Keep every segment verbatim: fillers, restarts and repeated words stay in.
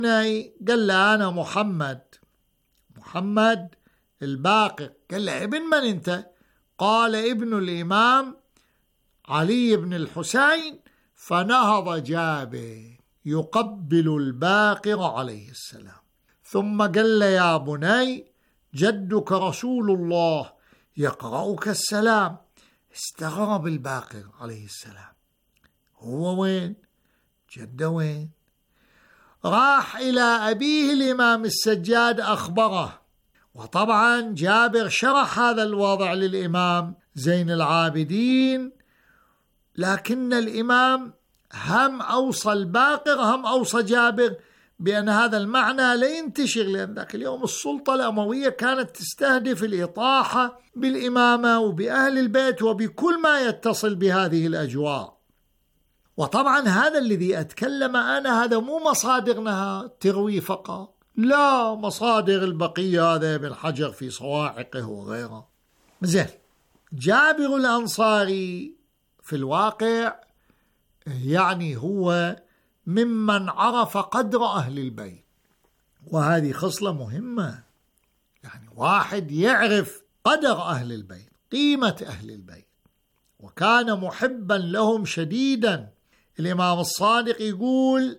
قال له أنا محمد محمد الباقر. قال له ابن من أنت؟ قال ابن الإمام علي بن الحسين. فنهض جابر يقبل الباقر عليه السلام، ثم قال له يا بني جدك رسول الله يقرأك السلام. استغرب الباقر عليه السلام، هو وين؟ جده وين؟ راح إلى أبيه الإمام السجاد أخبره، وطبعا جابر شرح هذا الوضع للإمام زين العابدين، لكن الإمام هم أوصى الباقر هم أوصى جابر بأن هذا المعنى لا ينتشر، لأن ذاك اليوم السلطة الأموية كانت تستهدف الإطاحة بالإمامة وبأهل البيت وبكل ما يتصل بهذه الأجواء. وطبعا هذا الذي أتكلم أنا هذا مو مصادرنا تروي فقط، لا، مصادر البقية هذا ابن حجر في صواعقه وغيره. زين، جابر الأنصاري في الواقع يعني هو ممن عرف قدر أهل البيت، وهذه خصلة مهمة، يعني واحد يعرف قدر أهل البيت، قيمة أهل البيت، وكان محبا لهم شديدا. الإمام الصادق يقول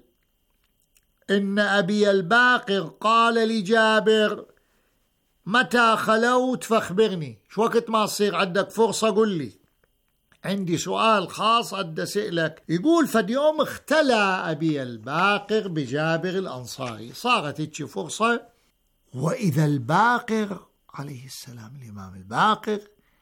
إن أبي الباقر قال لجابر متى خلوت فاخبرني، شو وقت ما تصير عندك فرصة قل لي، عندي سؤال خاص أدى سئلك. يقول فد يوم اختلى أبي الباقر بجابر الأنصاري، صارت هيك فرصة، وإذا الباقر عليه السلام الإمام الباقر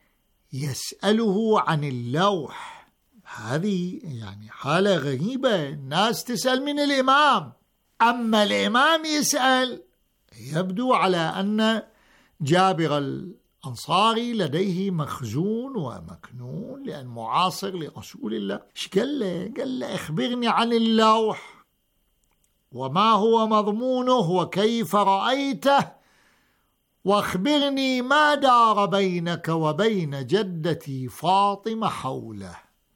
يسأله عن اللوح. هذه يعني حالة غريبة، الناس تسأل من الإمام، أما الإمام يسأل. يبدو على أن جابر الأنصاري لديه مخزون ومكنون، لأن معاصر لرسول الله. ايش قال له؟ قال له اخبرني عن اللوح وما هو مضمونه وكيف رأيته، واخبرني ما دار بينك وبين جدتي فاطمة حوله.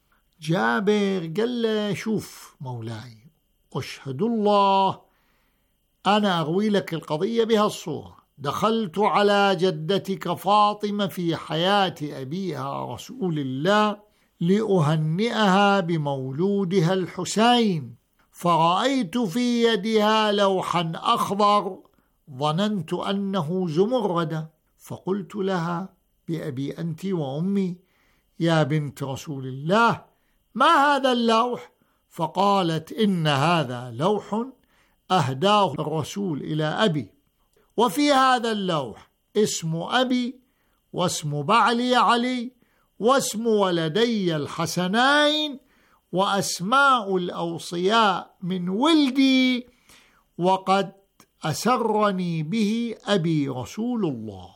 جابر قال له شوف مولاي، أشهد الله أنا أروي لك القضية بهالصورة. دخلت على جدتك فاطمة في حياة أبيها رسول الله لأهنئها بمولودها الحسين، فرأيت في يدها لوحا أخضر ظننت أنه زمرد، فقلت لها بأبي أنت وأمي يا بنت رسول الله ما هذا اللوح؟ فقالت إن هذا لوح أهداه الرسول إلى أبي، وفي هذا اللوح اسم أبي واسم بعلي علي واسم ولدي الحسنين وأسماء الأوصياء من ولدي، وقد أسرني به أبي رسول الله.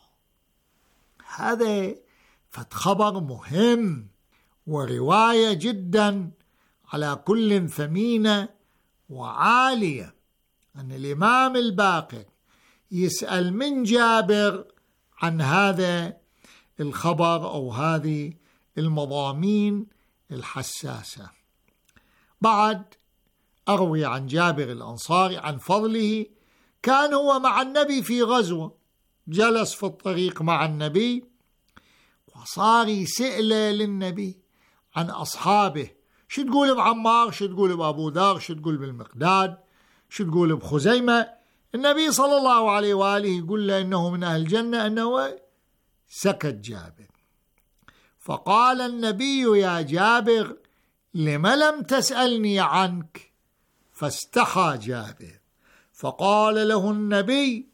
هذا خبر مهم ورواية جدا على كل ثمينة وعالية، أن الإمام الباقر يسأل من جابر عن هذا الخبر أو هذه المضامين الحساسة. بعد أروي عن جابر الأنصاري عن فضله، كان هو مع النبي في غزوة، جلس في الطريق مع النبي وصار يسأل للنبي عن أصحابه، شو تقول بعمار، شو تقول بأبو ذر، شو تقول بالمقداد، شو تقول بخزيمة. النبي صلى الله عليه وآله يقول له إنه من أهل الجنة، أنه سكت جابر. فقال النبي يا جابر لم لم تسألني عنك؟ فاستحى جابر، فقال له النبي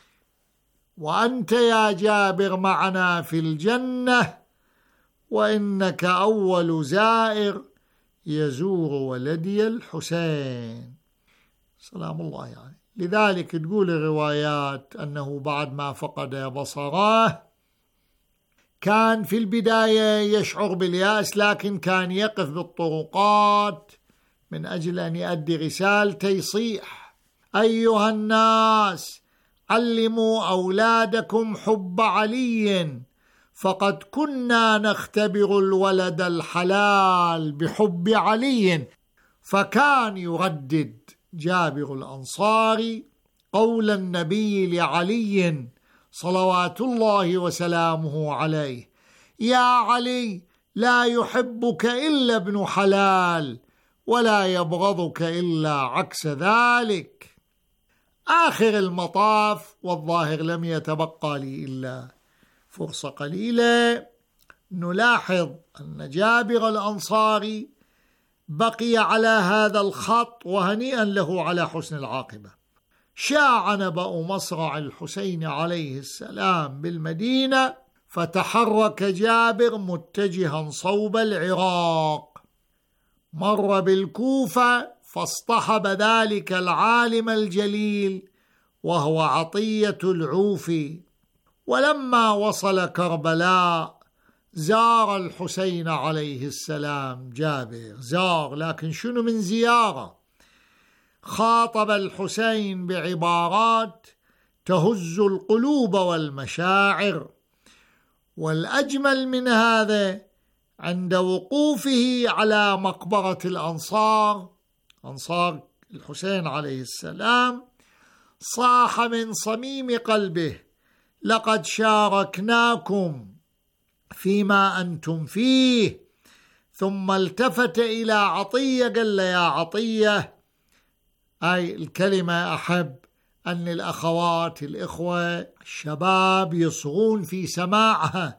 وأنت يا جابر معنا في الجنة، وإنك أول زائر يزور ولدي الحسين سلام الله يعني. لذلك تقول الروايات أنه بعد ما فقد بصره كان في البداية يشعر بالياس، لكن كان يقف بالطرقات من أجل أن يؤدي رسالته، يصيح أيها الناس علموا أولادكم حب علي، فقد كنا نختبر الولد الحلال بحب علي. فكان يردد جابر الأنصاري قول النبي لعلي صلوات الله وسلامه عليه: يا علي، لا يحبك إلا ابن حلال ولا يبغضك إلا عكس ذلك. آخر المطاف، والظاهر لم يتبقى لي إلا فرصة قليلة، نلاحظ أن جابر الأنصاري بقي على هذا الخط، وهنيئا له على حسن العاقبة. شاع نبأ مصرع الحسين عليه السلام بالمدينة، فتحرك جابر متجها صوب العراق، مر بالكوفة فاصطحب ذلك العالم الجليل وهو عطية العوفي، ولما وصل كربلاء زار الحسين عليه السلام. جابر زار، لكن شنو من زيارة؟ خاطب الحسين بعبارات تهز القلوب والمشاعر، والأجمل من هذا عند وقوفه على مقبرة الأنصار، أنصار الحسين عليه السلام، صاح من صميم قلبه: لقد شاركناكم فيما أنتم فيه. ثم التفت إلى عطية قال له: يا عطية، أي الكلمة أحب أن الأخوات الإخوة الشباب يصغون في سماعها.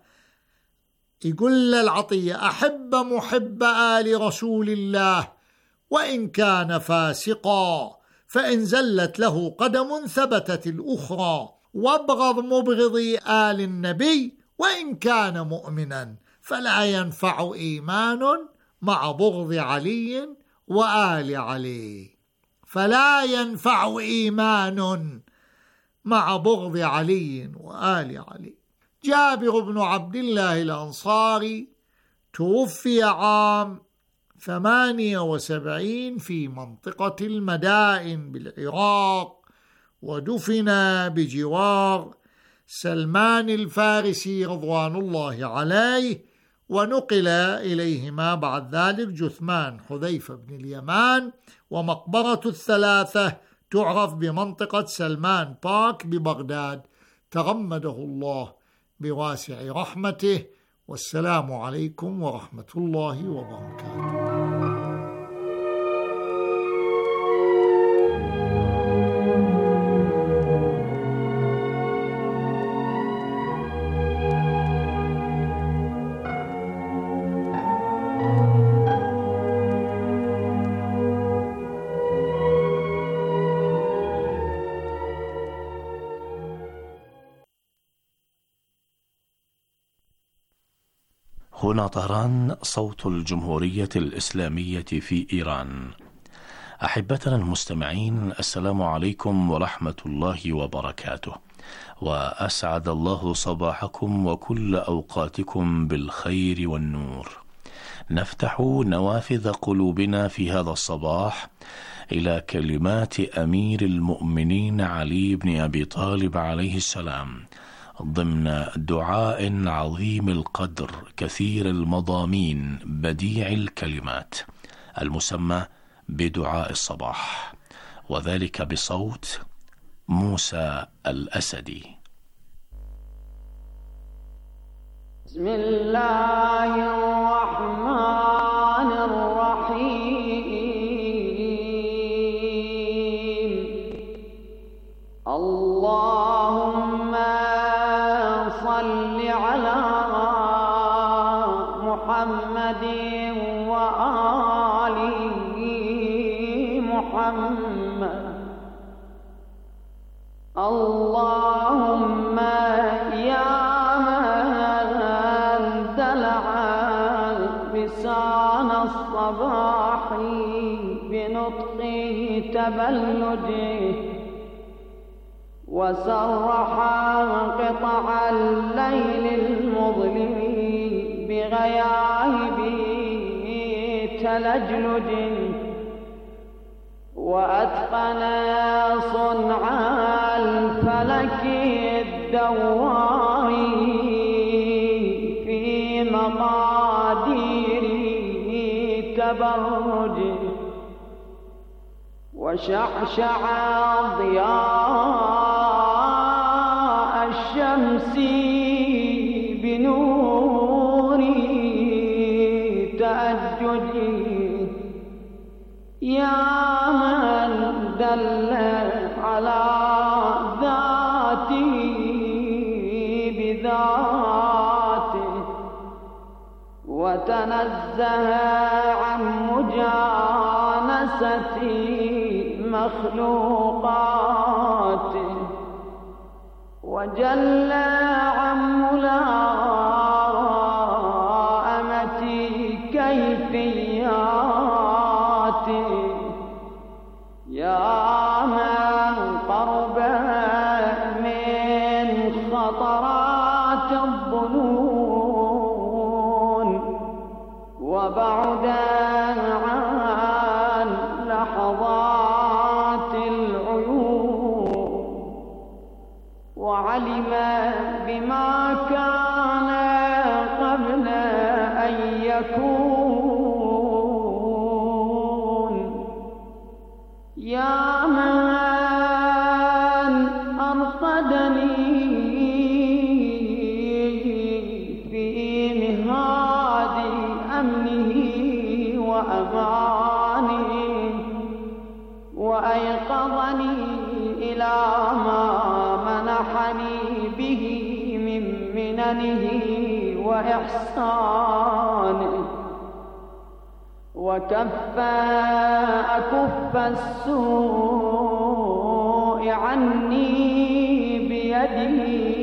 يقول للعطية: أحب محب آل رسول الله وإن كان فاسقا، فإن زلت له قدم ثبتت الأخرى، وابغض مبغضي آل النبي وإن كان مؤمنا، فلا ينفع إيمان مع بغض علي وآل علي. فلا ينفع إيمان مع بغض علي وآل علي. جابر بن عبد الله الأنصاري توفي عام ثمانية وسبعين في منطقة المدائن بالعراق، ودفن بجوار سلمان الفارسي رضوان الله عليه، ونقل إليهما بعد ذلك جثمان حذيفة بن اليمان، ومقبرة الثلاثة تعرف بمنطقة سلمان بارك ببغداد. تغمده الله بواسع رحمته، والسلام عليكم ورحمة الله وبركاته. هنا طهران، صوت الجمهورية الإسلامية في إيران. أحبتنا المستمعين، السلام عليكم ورحمة الله وبركاته، وأسعد الله صباحكم وكل أوقاتكم بالخير والنور. نفتح نوافذ قلوبنا في هذا الصباح إلى كلمات أمير المؤمنين علي بن أبي طالب عليه السلام، ضمن دعاء عظيم القدر كثير المضامين بديع الكلمات، المسمى بدعاء الصباح، وذلك بصوت موسى الأسدي. بسم الله الرحمن الرحيم. اللهم صل على محمد وآل محمد. اللهم يا من دلع لسان الصباح بنطق تبلده، وسرح قطع الليل المظلم بغياهب تلجلج، وأتقن صنع الفلك الدوائي في مقادير تبرج، وشعشع ضياء الشمس بنور تأججي يا من دل على ذاته بذاته وتنزه عن مجانسة مخلوقاته وجل عن ملائمة كيفياته يا من قرب من خطرات الظنون وبعد عن لحظات العيون وعلم بما كان قبل أن يكون يا من أرقدني في مهاد أمنه وأمانه وأيقظني إلى ما منحني به من مننه وإحسانه وكف أكف السوء عني بيده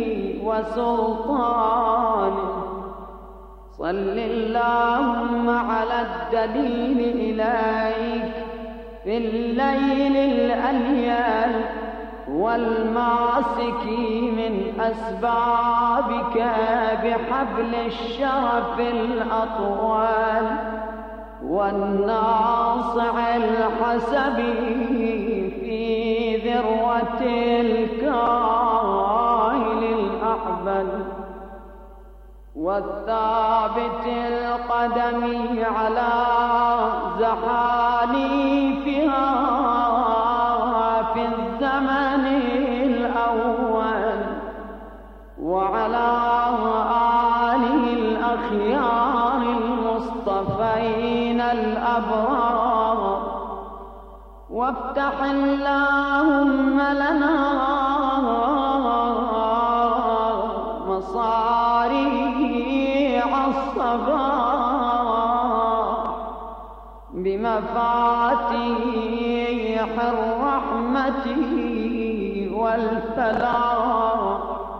وسلطانه صل اللهم على الدليل إليك في الليل الأليل والماسك من أسبابك بحبل الشرف الأطول والناصع الحسب في ذروة الكاهل الأحبل والثابت القدم على زحاليفها في الزمن الأول وعلى آله الأخيار المصطفين الأبرار وافتح اللهم لنا مصاريع الصباح بمفاتيح الرحمة والفلاح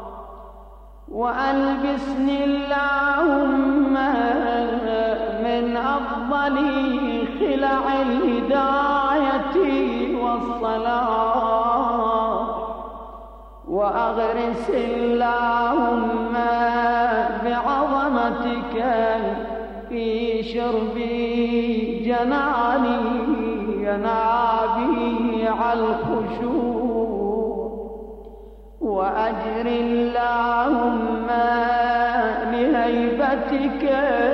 وألبسني اللهم من أفضل خلع الهداية والصلاح وأغرس اللهم بعظمتك في شرب جناني ينابيع الخشوع وأجر اللهم لهيبتك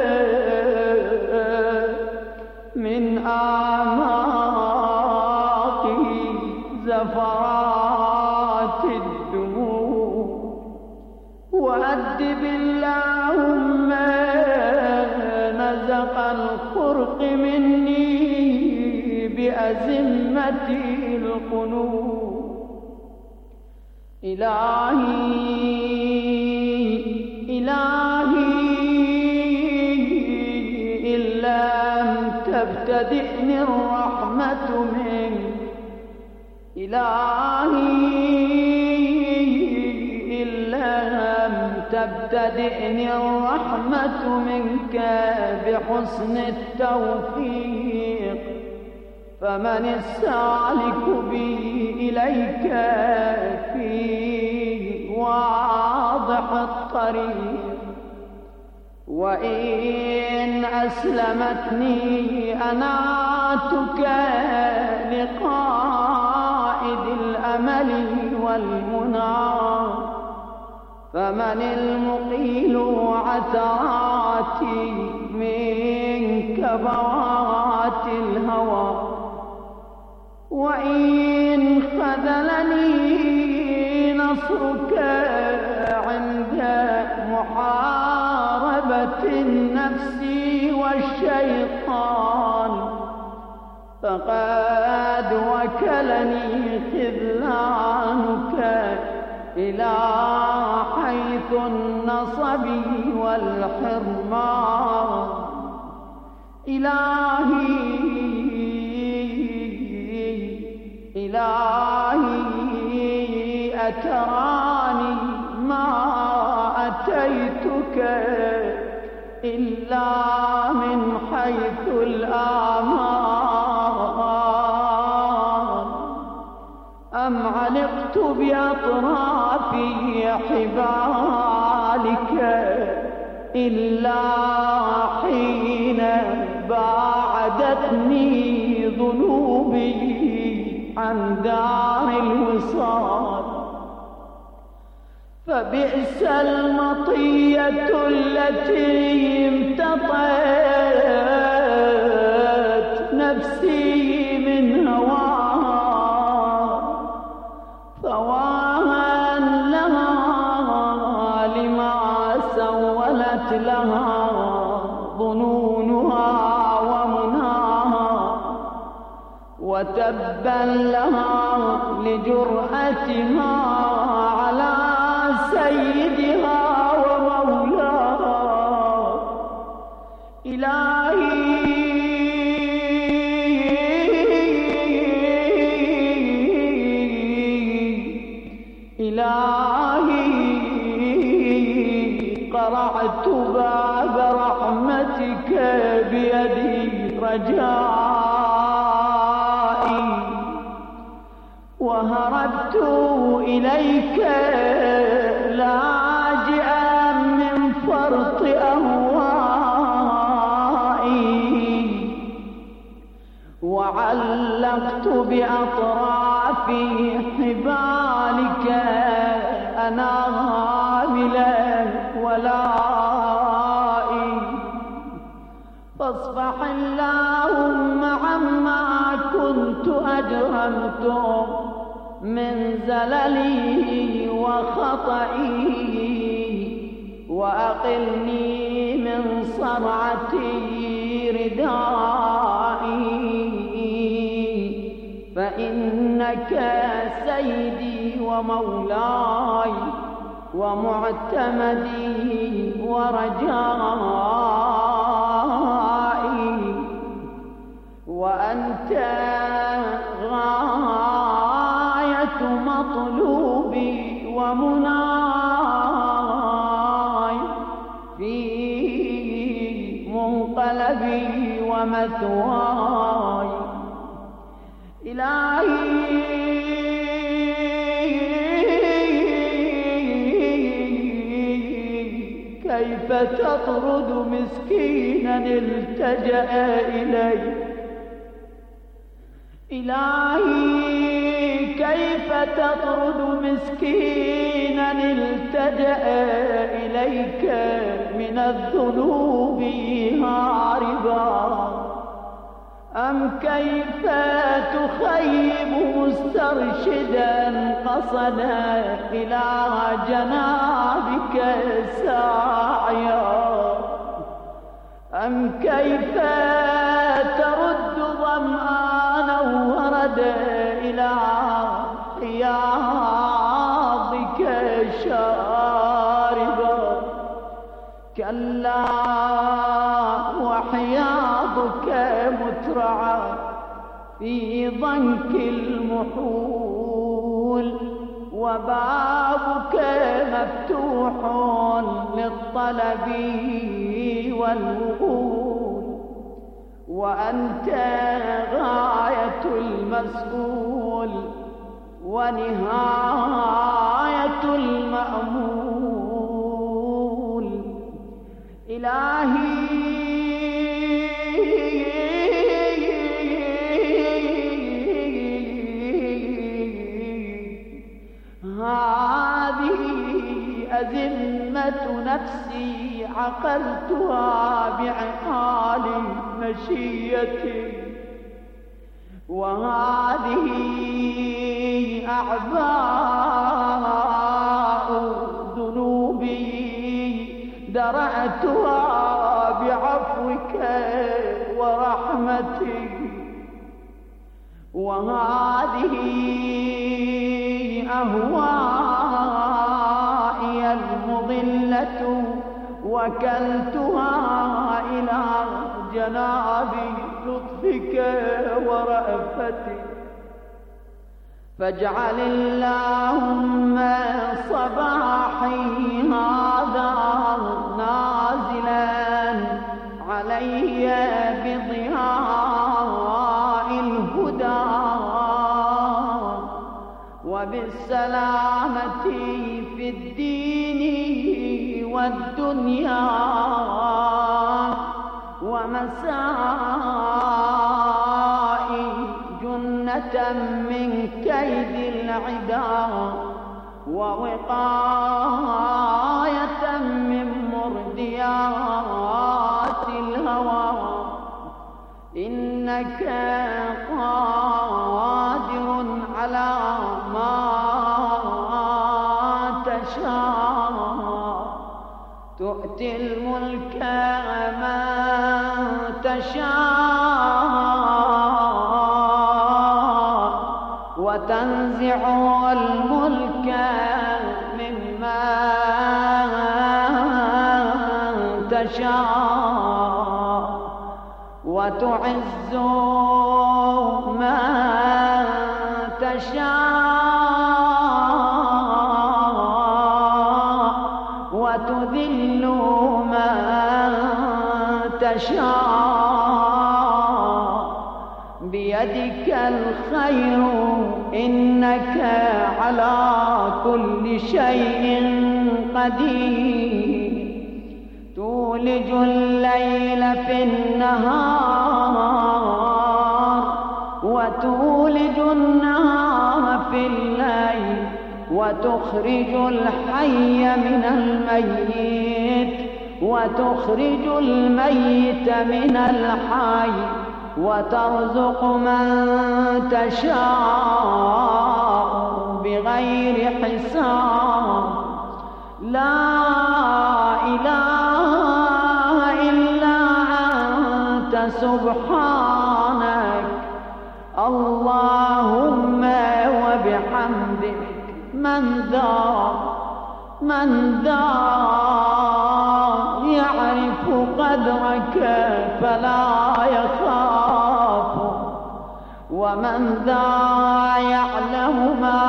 من أعماق زفرات الدموع وأدب اللهم نزق الخرق مني بأزمة القنوط إلهي إلهي إن لم تبتدئني الرحمة منك إلهي إن لم تبتدئني الرحمة منك بحسن التوفيق فمن السالك بي إليك في واضح الطريق وإن أسلمتني أناتك لقائد الأمل والمنى فمن المقيل عثراتي من كبوات الهوى وإن خذلني نصرك عند محاربة النفس والشيطان فقد وكلني خذلانك إلى حيث النصب والحرمان. إلهي إلهي أتراني ما أتيتك إلا من حيث الآمال، أم علقت بأطراف حبالك إلا حين باعدتني ذنوبي عن دار الوصال. فبئس المطية التي امتطت نفسي من هواها، فواها لها لما سولت لها ظنونها ومناها، وتبا لها لجرأتها على سيدها ومولاها. إلهي إلهي قرعت باب رحمتك بيدي رجائي، وهربت إليك لاجئا من فرط أهوائي، وعلقت بأطراف حبالك أنامل ولائي. فاصفح اللهم عما كنت أجرمته من زللي وخطئي، وأقلني من صرعتي ردائي، فإنك سيدي ومولاي ومعتمدي ورجائي، وأنت غاية مطلوبي ومناي في منقلبي ومثواي. إلهي كيف تطرد مسكينا التجأ إليك؟ إلهي كيف تطرد مسكينا التجأ إليك من الذنوب هاربا؟ أم كيف تخيب مسترشدا قصدا إلى جنابك ساعيا؟ أم كيف ترد ظمآنا وردا إلى حياضك شاربا؟ كلا وحياضك مترعى في ضنك المحول، وبابك مفتوح للطلب والوصول، وأنت غاية المسؤول ونهاية المأمول. إلهي هذه أزمة نفسي عقلتها بعقال مشيتي، وهذه أعباء ذنوبي درأتها بعفوك ورحمتك، وهذه أهوائي المضلة وكلتها إلى جناب لطفك ورأفتك، فاجعل اللهم صباحي هذا نازلا علي بضياء الهدى وبالسلامة في الدين والدنيا، ومسائي جنة من كيد العدا، ووقاية من مرديات الهوى، إنك قادر على ما تشاء، تؤتي الملك من تشاء وتنزع الملك ممن تشاء، وتعز من تشاء وتذل من تشاء، بيدك الخير إنك على كل شيء قدير، تولج الليل في النهار وتولج النهار في الليل، وتخرج الحي من الميت وتخرج الميت من الحي، وترزق من تشاء بغير حساب، لا إله إلا أنت سبحانك، اللهم وبحمدك، من ذا من ذا يعرف قدرك فلا يخاف، ومن ذا يعلم ما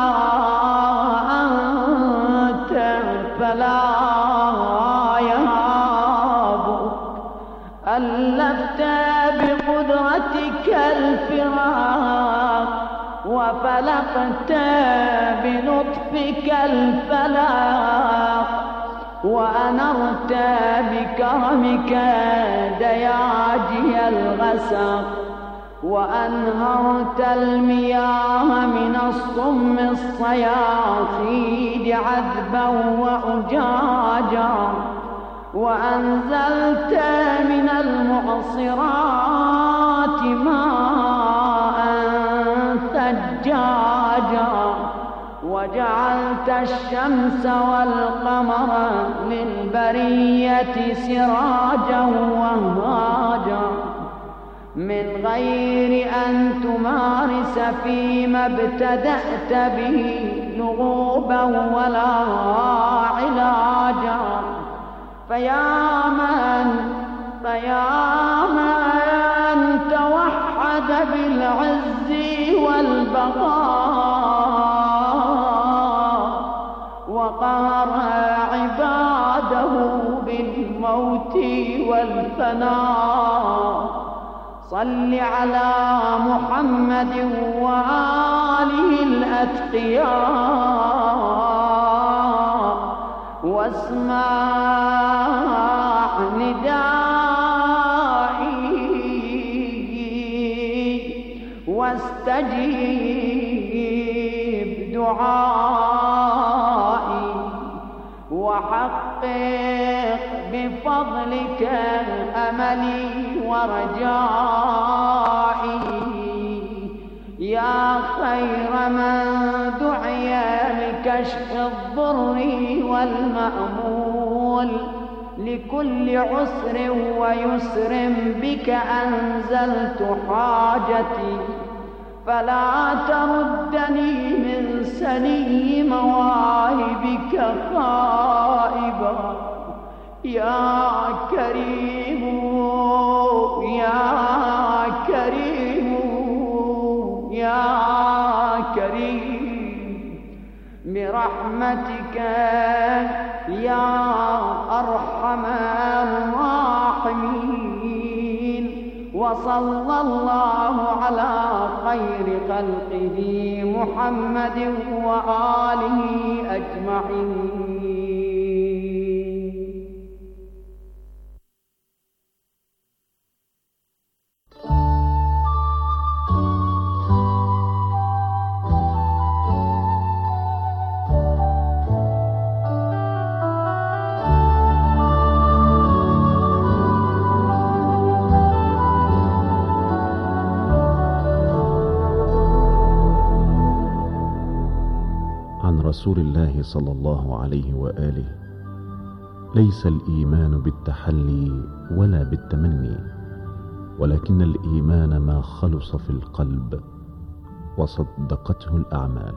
أنت فلا يهاب، ألفت بقدرتك الفراق وفلقت بلطفك الفلاق، وأنرت بكرمك دياجي الغسق، وأنهرت المياه من الصم الصياصيد عذبا وأجاجا، وأنزلت من المعصرات ماء ثجاجا، وجعلت الشمس والقمر للبرية سراجا وهاجا، من غير أن تمارس فيما ابتدأت به لغوبا ولا علاجا، فيا من فيا من توحد بالعز والبقاء، وقهر عباده بالموت والفناء، صل على محمد وآله الأتقياء، واسمع ندائي واستجيب دعائي، وحقق بفضلك أملي ورجائي، يا خير من دعي لكشف الضر والمأمول لكل عسر ويسر بك أنزلت حاجتي فلا تردني من سني مواهبك خائبا يا كريم يا كريم يا كريم برحمتك يا أرحم الراحمين وصلى الله على خير خلقه محمد وآله أجمعين. رسول الله صلى الله عليه وآله: ليس الإيمان بالتحلي ولا بالتمني، ولكن الإيمان ما خلص في القلب وصدقته الأعمال.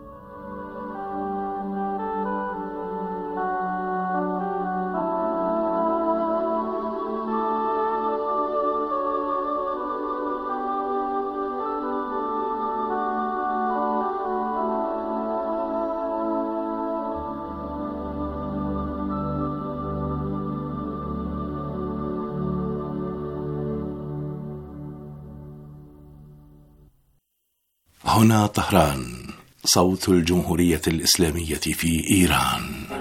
هنا طهران، صوت الجمهورية الإسلامية في إيران.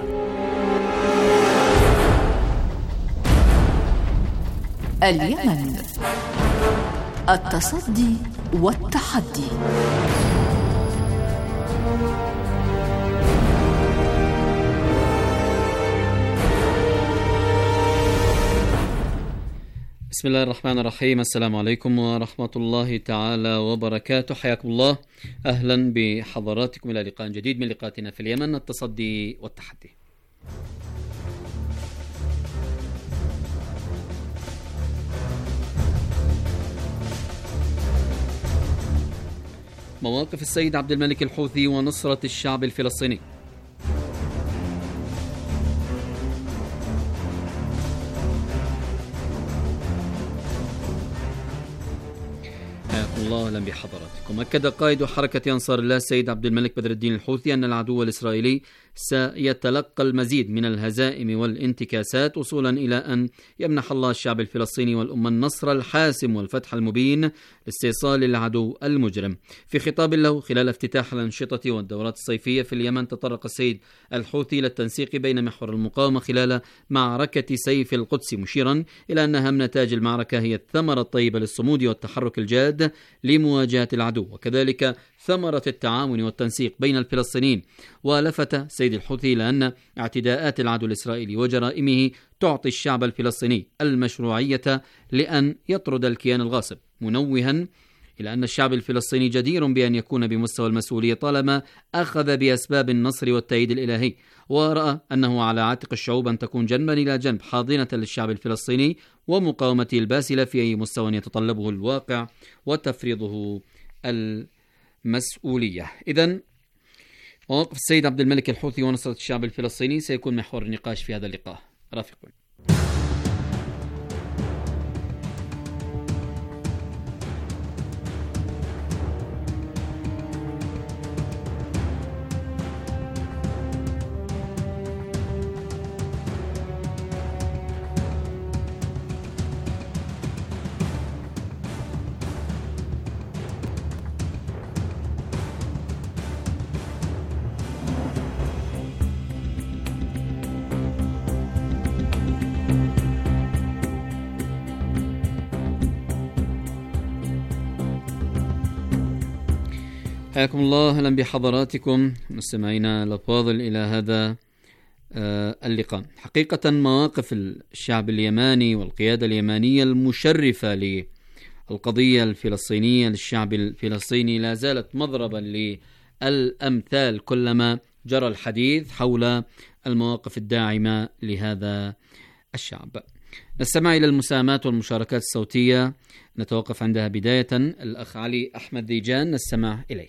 اليمن، التصدي والتحدي. بسم الله الرحمن الرحيم. السلام عليكم ورحمة الله تعالى وبركاته. حياكم الله، أهلا بحضراتكم إلى لقاء جديد من لقاءاتنا في اليمن، التصدي والتحدي. مواقف السيد عبد الملك الحوثي ونصرة الشعب الفلسطيني. الله أهلا بحضراتكم. أكد قائد حركة أنصار الله السيد عبد الملك بدر الدين الحوثي أن العدو الإسرائيلي سيتلقى المزيد من الهزائم والانتكاسات وصولا إلى أن يمنح الله الشعب الفلسطيني والأمة النصر الحاسم والفتح المبين لاستئصال العدو المجرم. في خطاب له خلال افتتاح الأنشطة والدورات الصيفية في اليمن، تطرق السيد الحوثي إلى التنسيق بين محور المقاومة خلال معركة سيف القدس، مشيرا إلى أن أهم نتائج المعركة هي الثمرة الطيبة للصمود والتحرك الجاد لمواجهة العدو، وكذلك ثمرة التعاون والتنسيق بين الفلسطينيين. ولفت السيد الحوثي إلى أن اعتداءات العدو الإسرائيلي وجرائمه تعطي الشعب الفلسطيني المشروعية لأن يطرد الكيان الغاصب، منوها إلى أن الشعب الفلسطيني جدير بأن يكون بمستوى المسؤولية طالما أخذ بأسباب النصر والتأييد الإلهي، ورأى أنه على عاتق الشعوب أن تكون جنبا إلى جنب حاضنة للشعب الفلسطيني ومقاومته الباسلة في أي مستوى يتطلبه الواقع وتفريضه المسؤولية. إذن مواقف السيد عبد الملك الحوثي ونصرة الشعب الفلسطيني سيكون محور النقاش في هذا اللقاء. رافقون. حياكم الله، أهلا بحضراتكم مستمعينا الأفاضل إلى هذا اللقاء. حقيقة مواقف الشعب اليماني والقيادة اليمانية المشرفة القضية الفلسطينية للشعب الفلسطيني لا زالت مضربا للأمثال كلما جرى الحديث حول المواقف الداعمة لهذا الشعب. نستمع إلى المساهمات والمشاركات الصوتية، نتوقف عندها بداية. الأخ علي أحمد ذيجان نستمع إليه.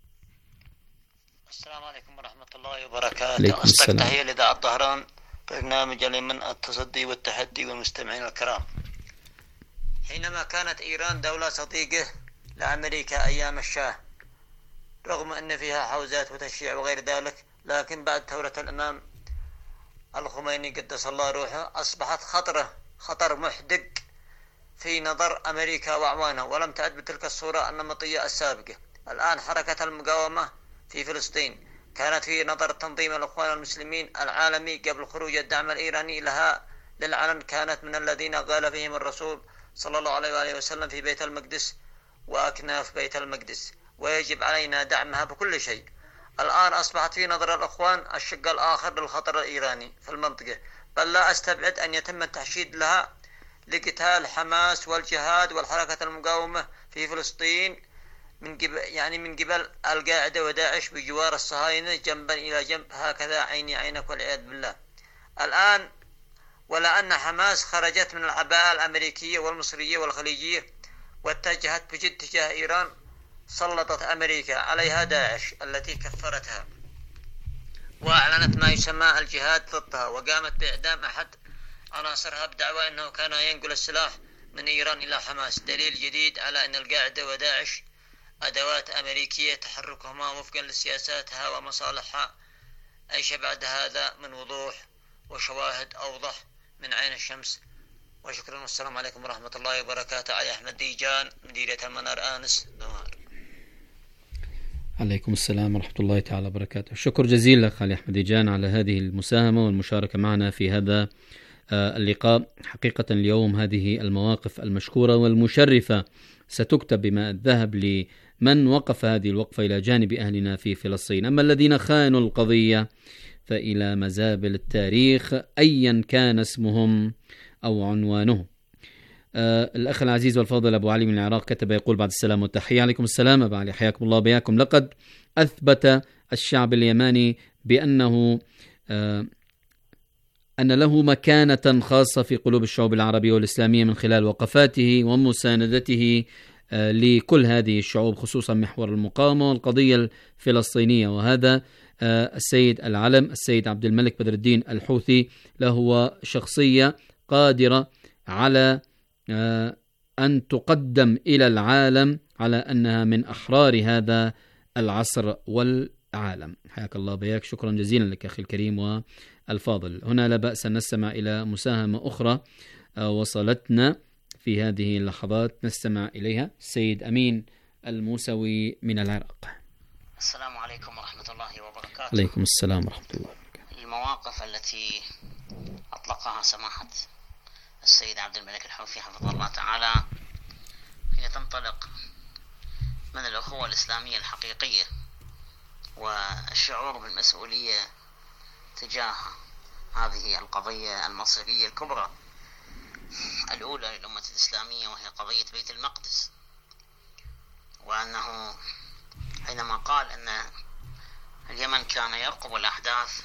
السلام عليكم ورحمة الله وبركاته. أصدق تحية لإذاعة طهران، برنامج من التصدي والتحدي والمستمعين الكرام. حينما كانت إيران دولة صديقة لأمريكا أيام الشاه، رغم أن فيها حوزات وتشييع وغير ذلك، لكن بعد ثورة الإمام الخميني قدس الله روحه أصبحت خطرة خطر محدق في نظر أمريكا وأعوانها، ولم تعد بتلك الصورة النمطية السابقة. الآن حركة المقاومة في فلسطين كانت في نظر تنظيم الإخوان المسلمين العالمي قبل خروج الدعم الإيراني لها للعلن كانت من الذين قال فيهم الرسول صلى الله عليه وآله وسلم في بيت المقدس وأكناف بيت المقدس، ويجب علينا دعمها بكل شيء. الآن أصبحت في نظر الأخوان الشق الآخر للخطر الإيراني في المنطقة، بل لا أستبعد أن يتم التحشيد لها لقتال حماس والجهاد والحركة المقاومة في فلسطين من قبل يعني من قبل القاعدة وداعش بجوار الصهاينة جنبا إلى جنب، هكذا عيني عينك والعياذ بالله. الآن ولا أن حماس خرجت من العباءة الأمريكية والمصرية والخليجية واتجهت بجد تجاه إيران، سلطت أمريكا عليها داعش التي كفرتها وأعلنت ما يسمى الجهاد ضدها، وقامت بإعدام أحد عناصرها بدعوى أنه كان ينقل السلاح من إيران إلى حماس. دليل جديد على أن القاعدة وداعش أدوات أمريكية تحركهما وفقا لسياساتها ومصالحها. أيش بعد هذا من وضوح وشواهد أوضح من عين الشمس. وشكرا والسلام عليكم ورحمة الله وبركاته. علي أحمد ذيجان، مديرية المنار آنس، نوار. عليكم السلام ورحمة الله تعالى وبركاته. شكر جزيل لك علي أحمد ذيجان على هذه المساهمة والمشاركة معنا في هذا اللقاء. حقيقة اليوم هذه المواقف المشكورة والمشرفة ستكتب بماء الذهب لمن وقف هذه الوقفة إلى جانب أهلنا في فلسطين. أما الذين خانوا القضية فإلى مزابل التاريخ أيا كان اسمهم أو عنوانهم. آه الأخ العزيز والفاضل أبو علي من العراق كتب يقول: بعد السلام والتحية. عليكم السلام أبو علي، حياكم الله بياكم. لقد أثبت الشعب اليماني بأنه آه أن له مكانة خاصة في قلوب الشعوب العربية والإسلامية من خلال وقفاته ومساندته آه لكل هذه الشعوب، خصوصا محور المقاومة والقضية الفلسطينية. وهذا آه السيد العلم السيد عبد الملك بدر الدين الحوثي له شخصية قادرة على آه أن تقدم إلى العالم على أنها من أحرار هذا العصر والعالم. حياك الله بياك، شكرا جزيلا لك أخي الكريم والفاضل. هنا لا بأس أن نستمع إلى مساهمة أخرى آه وصلتنا في هذه اللحظات، نستمع إليها. السيد أمين الموسوي من العراق. السلام عليكم ورحمة الله وبركاته. عليكم السلام ورحمة الله وبركاته. المواقف التي أطلقها سماحة السيد عبد الملك الحوثي حفظه الله تعالى هي تنطلق من الأخوة الإسلامية الحقيقية والشعور بالمسؤولية تجاه هذه القضية المصيرية الكبرى الأولى للأمة الإسلامية، وهي قضية بيت المقدس. وأنه حينما قال أن اليمن كان يرقب الأحداث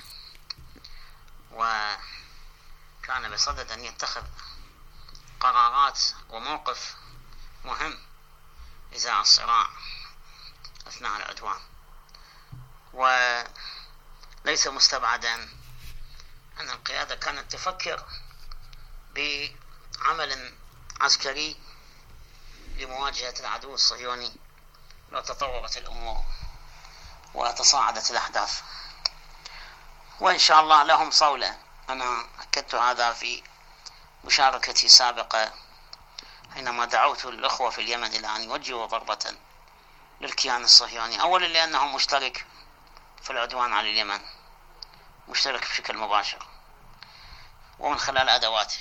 وكان بصدد أن يتخذ قرارات وموقف مهم إزاء الصراع أثناء العدوان، وليس مستبعدا أن القيادة كانت تفكر بعمل عسكري لمواجهة العدو الصهيوني لو تطورت الأمور وتصاعدت الأحداث. وإن شاء الله لهم صولة. أنا أكدت هذا في مشاركتي سابقة حينما دعوت الأخوة في اليمن إلى أن يوجهوا ضربة للكيان الصهيوني، أولا لأنه مشترك في العدوان على اليمن، مشترك بشكل مباشر ومن خلال أدواته،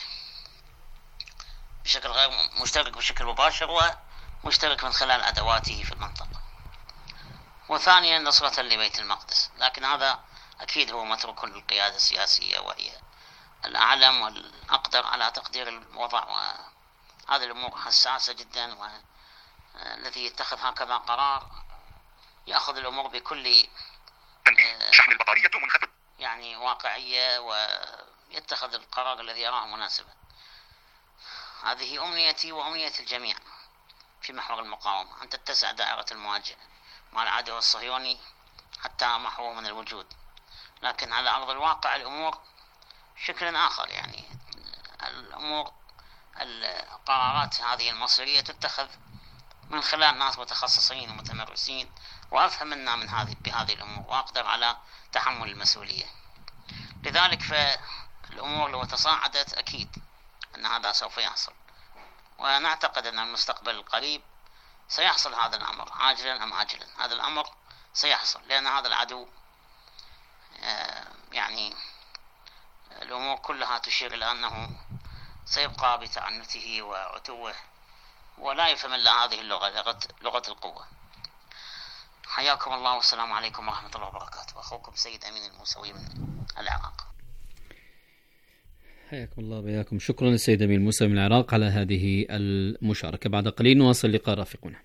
بشكل غير مشترك بشكل مباشر ومشترك من خلال أدواته في المنطقة. وثانيا نصرة لبيت المقدس، لكن هذا أكيد هو متروك للقيادة السياسية وهي الأعلم والأقدر على تقدير الوضع هذه الأمور حساسة جدا، والذي يتخذ هكذا قرار يأخذ الأمور بكل شحن البطارية منخفض يعني واقعية، ويتخذ القرار الذي يراه مناسبا. هذه أمنيتي وأمنية الجميع في محور المقاومة، أن تتسع دائرة المواجهة مع العدو الصهيوني حتى محوه من الوجود. لكن على أرض الواقع الأمور شكل آخر، يعني الأمور القرارات هذه المصيرية تتخذ من خلال ناس متخصصين ومتمرسين وأفهم منا من هذه بهذه الأمور وأقدر على تحمل المسؤولية. لذلك فالأمور لو تصاعدت أكيد أن هذا سوف يحصل، ونعتقد أن المستقبل القريب سيحصل هذا الأمر عاجلا أم آجلا. هذا الأمر سيحصل لأن هذا العدو يعني الأمور كلها تشير إلى أنه سيبقى بتعنته وعتوه، ولا يفهم إلا هذه اللغة، لغة, لغة القوة. حياكم الله والسلام عليكم ورحمة الله وبركاته. أخوكم سيد أمين الموسوي من العراق. حياكم الله وبياكم. شكرا للسيد أمين الموسوي من العراق على هذه المشاركة. بعد قليل نواصل لقاء رافقنا.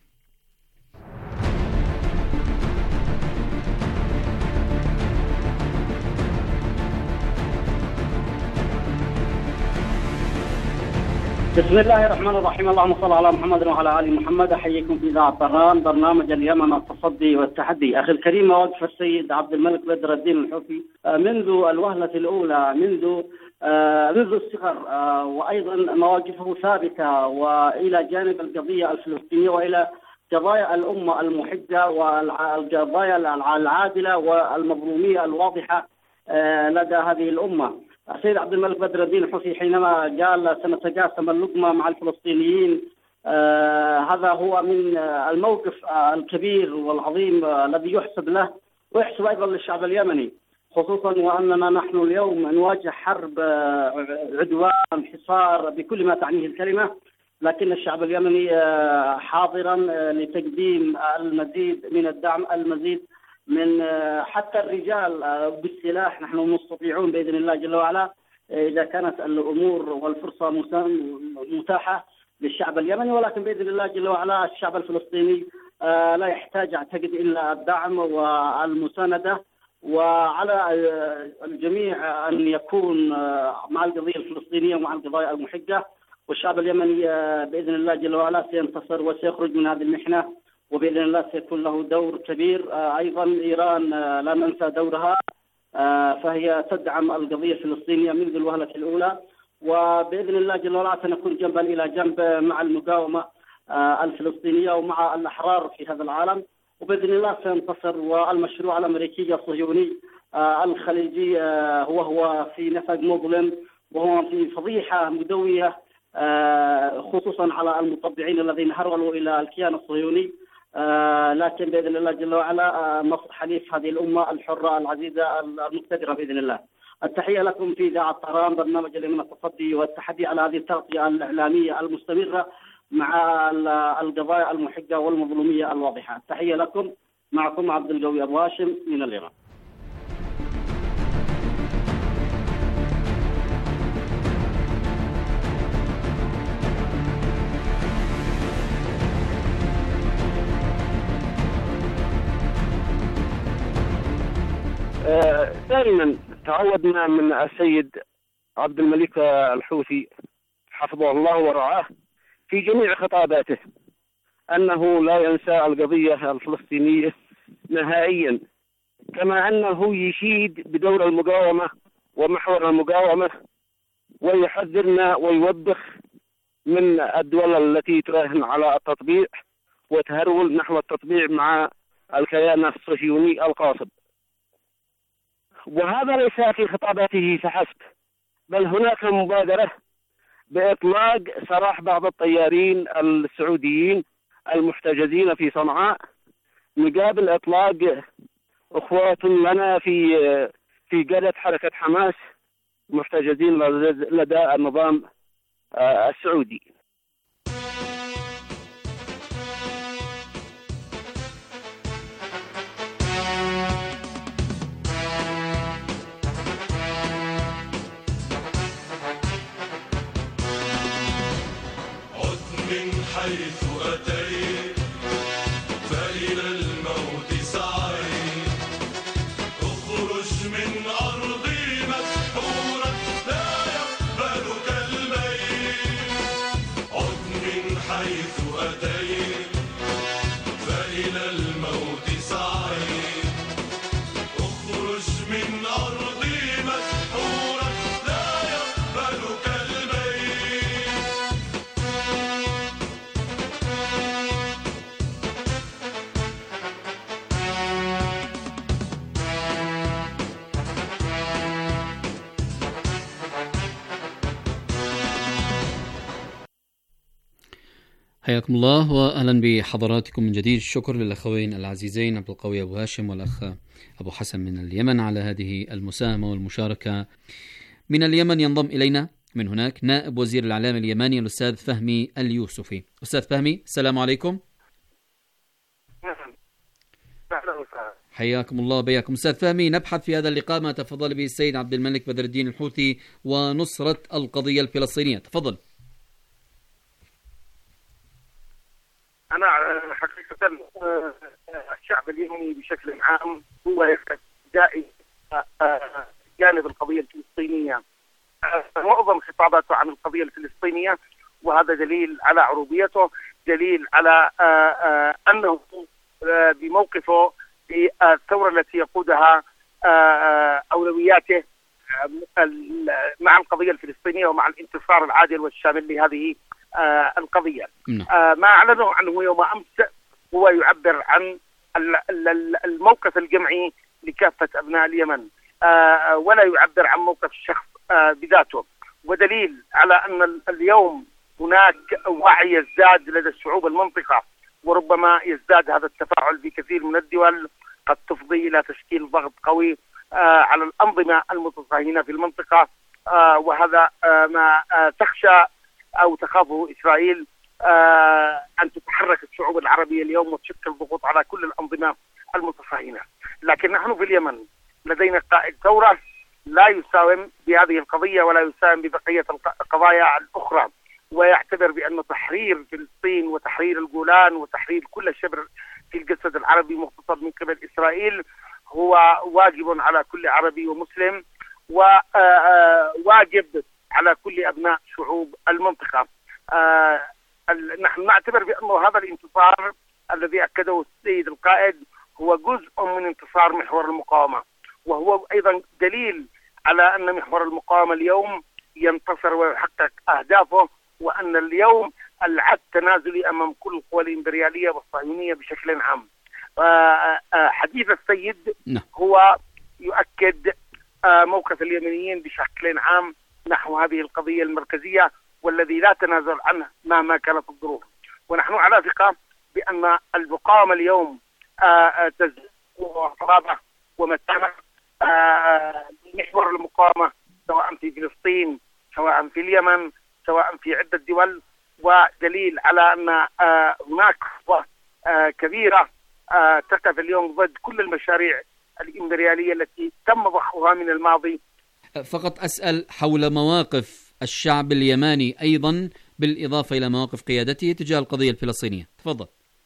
بسم الله الرحمن الرحيم. اللهم صل على محمد وعلى آل محمد. أحييكم في إذاعة طهران برنامج اليمن التصدي والتحدي. أخي الكريم، مواقف السيد عبد الملك بدر الدين الحوثي منذ الوهلة الأولى، منذ منذ الصغر، وأيضا مواقفه ثابتة وإلى جانب القضية الفلسطينية وإلى قضايا الأمة المحدة والقضايا العادلة والمظلومية الواضحة لدى هذه الأمة. السيد عبد الملك بدر الدين الحوثي حينما قال سنتقاسم اللقمة مع الفلسطينيين، آه هذا هو من الموقف الكبير والعظيم الذي يحسب له ويحسب أيضا للشعب اليمني، خصوصا وأننا نحن اليوم نواجه حرب عدوان حصار بكل ما تعنيه الكلمة، لكن الشعب اليمني حاضرا لتقديم المزيد من الدعم، المزيد من حتى الرجال بالسلاح. نحن مستطيعون بإذن الله جل وعلا إذا كانت الأمور والفرصة متاحة للشعب اليمني، ولكن بإذن الله جل وعلا الشعب الفلسطيني لا يحتاج أعتقد إلا الدعم والمساندة، وعلى الجميع أن يكون مع القضية الفلسطينية ومع القضايا المحقة، والشعب اليمني بإذن الله جل وعلا سينتصر وسيخرج من هذه المحنة، وبإذن الله سيكون له دور كبير. أيضا إيران لا ننسى دورها، فهي تدعم القضية الفلسطينية منذ الوهلة الأولى، وبإذن الله جل وعلا سنكون جنبا إلى جنب مع المقاومة الفلسطينية ومع الأحرار في هذا العالم، وبإذن الله سينتصر. والمشروع الأمريكي الصهيوني الخليجي هو هو في نفق مظلم، وهو في فضيحة مدوية خصوصا على المطبعين الذين هرولوا إلى الكيان الصهيوني، آه لكن بإذن الله جل وعلا مصر حليف هذه الأمة الحرة العزيزة المقتدرة بإذن الله. التحية لكم في إذاعة طهران برنامج اليمن التصدي والتحدي على هذه التغطية الإعلامية المستمرة مع القضايا المحقة والمظلومية الواضحة. التحية لكم، معكم عبد القوي أبو هاشم من اليمن. دائما تعودنا من السيد عبد الملك الحوثي حفظه الله ورعاه في جميع خطاباته أنه لا ينسى القضية الفلسطينية نهائيا، كما أنه يشيد بدور المقاومة ومحور المقاومة، ويحذرنا ويوبخ من الدول التي تراهن على التطبيع وتهرول نحو التطبيع مع الكيان الصهيوني القاصد. وهذا ليس في خطاباته فحسب، بل هناك مبادرة بإطلاق سراح بعض الطيارين السعوديين المحتجزين في صنعاء مقابل إطلاق أخوات لنا في في قادة حركة حماس محتجزين لدى النظام السعودي. عد حيث أتيت فإلى الموت سعيت اخرج من أرضي مسحورا لا يقبلك الميت عد من حيث أتيت فإلى الموت سعيت اخرج من أرضي مسحورا لا يقبلك الميت. حياكم الله واهلا بحضراتكم من جديد. الشكر للاخوين العزيزين عبد القوي ابو هاشم والاخ ابو حسن من اليمن على هذه المساهمه والمشاركه. من اليمن ينضم الينا من هناك نائب وزير الاعلام اليماني الاستاذ فهمي اليوسفي. استاذ فهمي السلام عليكم. حياكم الله بياكم. استاذ فهمي، نبحث في هذا اللقاء ما تفضل به السيد عبد الملك بدر الدين الحوثي ونصرة القضية الفلسطينية. تفضل. أنا حقيقة الشعب اليمني بشكل عام هو داعي جانب القضية الفلسطينية، معظم خطاباته عن القضية الفلسطينية، وهذا دليل على عروبيته، دليل على أنه بموقفه في الثورة التي يقودها أولوياته مع القضية الفلسطينية ومع الانتصار العادل والشامل لهذه القضية. ما أعلنه عنه يوم أمس هو يعبر عن الموقف الجمعي لكافة أبناء اليمن، ولا يعبر عن موقف الشخص بذاته، ودليل على أن اليوم هناك وعي يزداد لدى الشعوب المنطقة، وربما يزداد هذا التفاعل بكثير من الدول، قد تفضي إلى تشكيل ضغط قوي على الأنظمة المتصهينة في المنطقة، وهذا ما تخشى أو تخافه إسرائيل، أن تتحرك الشعوب العربية اليوم وتشكل ضغوط على كل الأنظمة المتصهينة. لكن نحن في اليمن لدينا قائد ثورة لا يساوم بهذه القضية ولا يساوم ببقية القضايا الأخرى، ويعتبر بأن تحرير فلسطين وتحرير الجولان وتحرير كل شبر في الجسد العربي مغتصب من قبل إسرائيل هو واجب على كل عربي ومسلم، وواجب على كل أبناء شعوب المنطقة. نحن نعتبر بأنه هذا الانتصار الذي أكده السيد القائد هو جزء من انتصار محور المقاومة، وهو أيضا دليل على أن محور المقاومة اليوم ينتصر ويحقق أهدافه، وأن اليوم العد تنازلي أمام كل القوى الإمبريالية والصهيونية بشكل عام. حديث السيد هو يؤكد موقف اليمنيين بشكل عام نحو هذه القضية المركزية والذي لا تنازل عنه مهما كانت الظروف. ونحن على ثقة بأن المقاومة اليوم تزداد صلابة ومتانة. محور المقاومة سواء في فلسطين سواء في اليمن سواء في عدة دول، ودليل على أن هناك خطوة كبيرة تقف اليوم ضد كل المشاريع الإمبريالية التي تم ضخها من الماضي. فقط أسأل حول مواقف الشعب اليماني أيضا بالإضافة إلى مواقف قيادته تجاه القضية الفلسطينية. تفضل.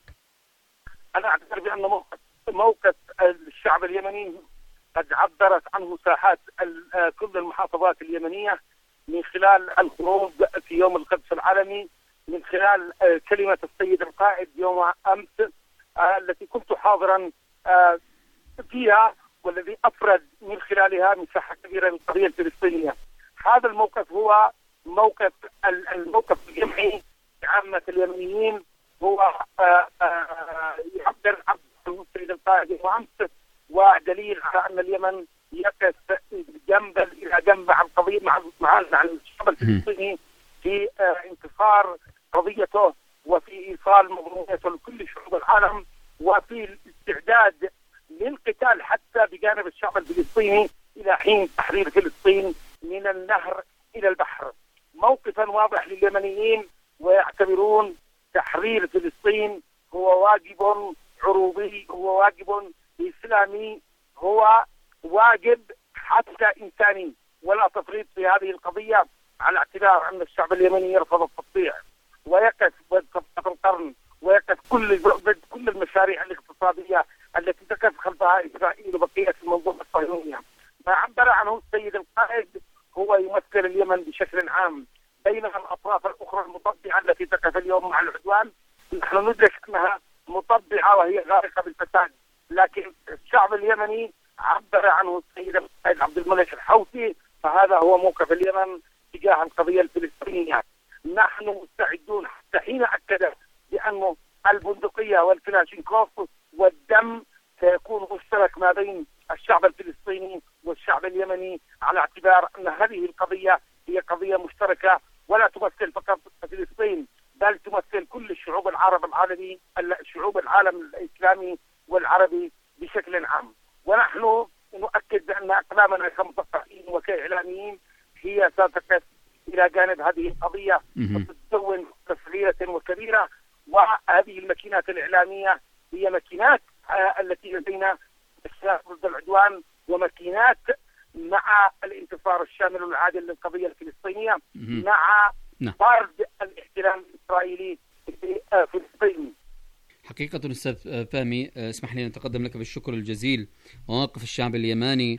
أنا أعتبر بأن موقف, موقف الشعب اليمني قد عبرت عنه ساحات كل المحافظات اليمنية من خلال الخروج في يوم القدس العالمي، من خلال كلمة السيد القائد يوم أمس التي كنت حاضرا فيها، والذي أفرد من خلالها مساحة كبيرة للقضية الفلسطينية. هذا الموقف هو موقف الموقف الجمعي عامة اليمنيين، هو يعبر عن السيد القائد يوم أمس، ودليل على أن اليمن يقف جنبا إلى جنب مع القضية مع مع الشعب الفلسطيني في انتصار قضيته وفي إيصال مضمونته لكل شعوب العالم، وفي الاستعداد للقتال حتى بجانب الشعب الفلسطيني إلى حين تحرير فلسطين من النهر إلى البحر. موقفا واضح لليمنيين، ويعتبرون تحرير فلسطين هو واجب عروضي، هو واجب إسلامي، هو واجب حتى إنساني، ولا تفريط في هذه القضية، على اعتبار أن الشعب اليمني يرفض التطبيع ويقف صفقة القرن، ويقف كل كل المشاريع الاقتصادية التي تقف خلفها إسرائيل وبقية المنظومة الصهيونية. ما عبر عنه السيد القائد هو يمثل اليمن بشكل عام، بينما الأطراف الأخرى المطبعة التي تقف اليوم مع العدوان نحن ندرك أنها مطبعة وهي غارقة بالفساد، لكن الشعب اليمني عبر عنه السيد القائد عبد الملك الحوثي، فهذا هو موقف اليمن تجاه القضية الفلسطينية. نحن مستعدون حتى حين أكد بأن البندقية والكلاشينكوف والدم سيكون مشترك ما بين الشعب الفلسطيني والشعب اليمني، على اعتبار أن هذه القضية هي قضية مشتركة ولا تمثل فقط فلسطين، بل تمثل كل الشعوب العرب العالمي الشعوب العالم الإسلامي والعربي بشكل عام. ونحن نؤكد بأن أقلامنا كمثقفين وكإعلاميين هي ستقف إلى جانب هذه القضية وتتكون صغيرة وكبيرة، وهذه الماكينات الإعلامية هي ماكينات التي لدينا ضد العدوان وماكينات مع الانتصار الشامل والعادل للقضية الفلسطينية مع فرض الاحتلال الإسرائيلي في فلسطين. حقيقة أستاذ فهمي، اسمح لي أن أتقدم لك بالشكر الجزيل. مواقف الشعب اليماني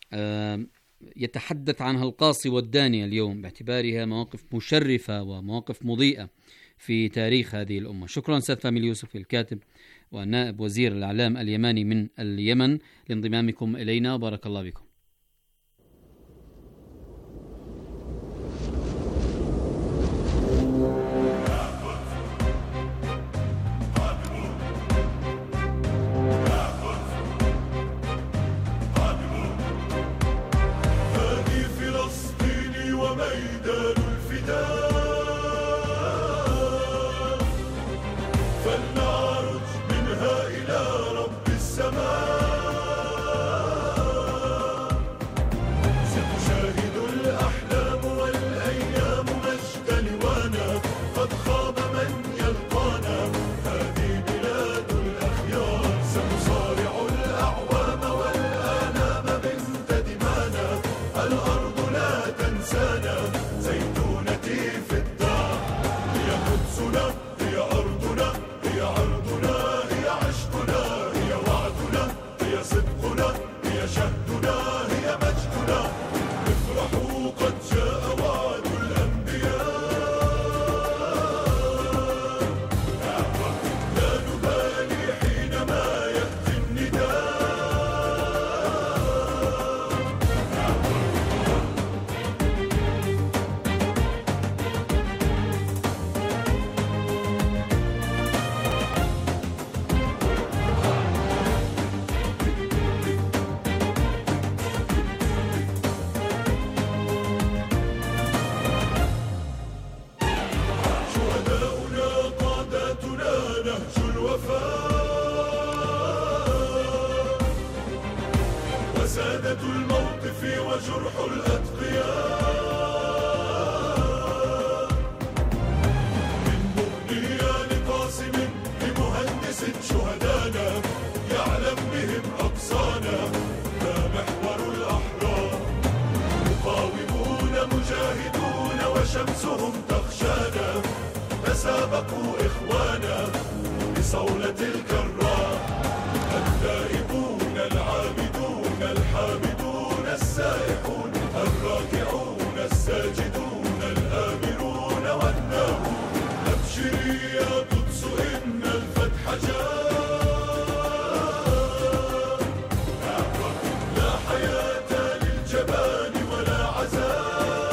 يتحدث عنها القاصي والداني اليوم باعتبارها مواقف مشرفة ومواقف مضيئة في تاريخ هذه الأمة. شكرا أستاذ فهمي اليوسفي الكاتب ونائب وزير الإعلام اليماني من اليمن لانضمامكم إلينا، بارك الله بكم. شمسهم تخشانا تسابقوا إخوانا بصولة الكرار، التائبون العابدون الحامدون السائحون الراكعون الساجدون الآمرون والناهون. أبشري يا قدس إن الفتح جاء، لا حياة للجبان ولا عزاء.